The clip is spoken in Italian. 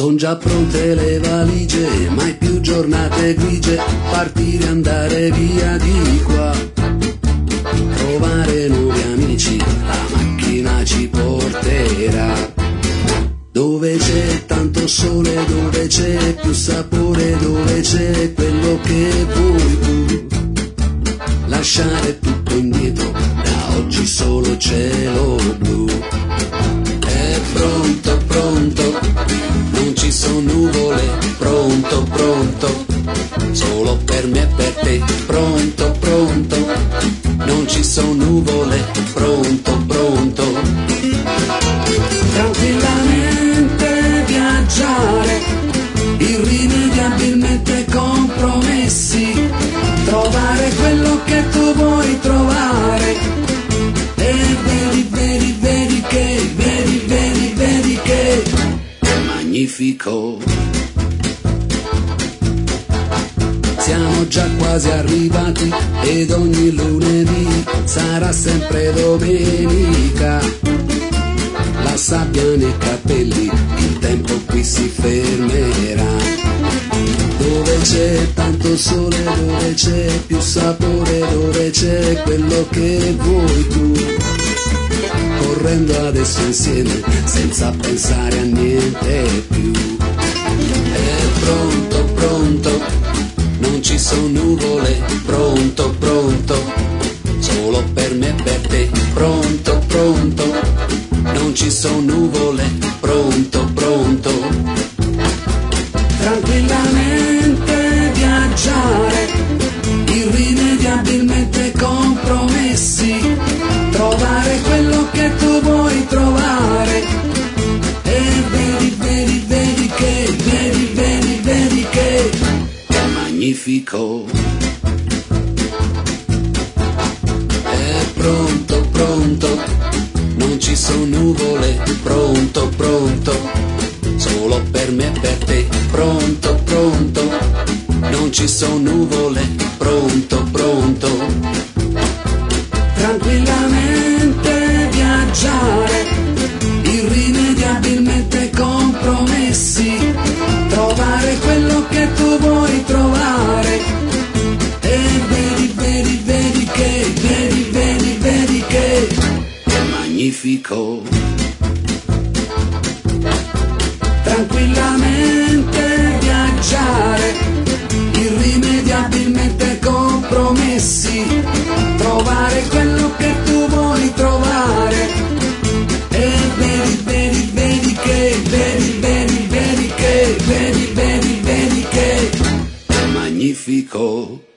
Son già pronte le valigie, mai più giornate grigie, partire, andare via di qua, trovare nuovi amici, la macchina ci porterà. Dove c'è tanto sole, dove c'è più sapore, dove c'è quello che vuoi tu. Lasciare tutto indietro, da oggi solo cielo blu. È pronto, pronto, non ci sono nuvole, pronto, pronto, solo per me e per te, pronto, pronto, non ci sono nuvole, pronto, pronto. Tranquillamente viaggiare, irrimediabilmente compromessi, trovare quello che tu vuoi trovare. E vedi, vedi, vedi che, vedi, vedi, vedi che è magnifico. Siamo già quasi arrivati ed ogni lunedì sarà sempre domenica. La sabbia nei capelli, il tempo qui si fermerà. Dove c'è tanto sole, dove c'è più sapore, dove c'è quello che vuoi tu. Correndo adesso insieme, senza pensare a niente più. È pronto, pronto, non ci sono nuvole, pronto, pronto, solo per me e per te, pronto, pronto, non ci sono nuvole, pronto, pronto. Tranquillamente viaggiare, irrimediabilmente compromessi, trovare quello che tu vuoi trovare. E vedi, vedi, vedi che, vedi, vedi, vedi che è magnifico. È pronto, pronto, non ci sono nuvole, pronto, pronto, solo per me e per te, pronto, pronto, non ci sono nuvole, pronto, pronto. Tranquillamente viaggiare, irrimediabilmente compromessi, trovare quello che tu vuoi trovare. E vedi, vedi, vedi che, vedi, vedi, vedi che è magnifico. Tranquillamente viaggiare, irrimediabilmente compromessi, trovare quello che tu vuoi trovare. E vedi, vedi, vedi che, vedi, vedi, vedi che, vedi, vedi, vedi che è magnifico.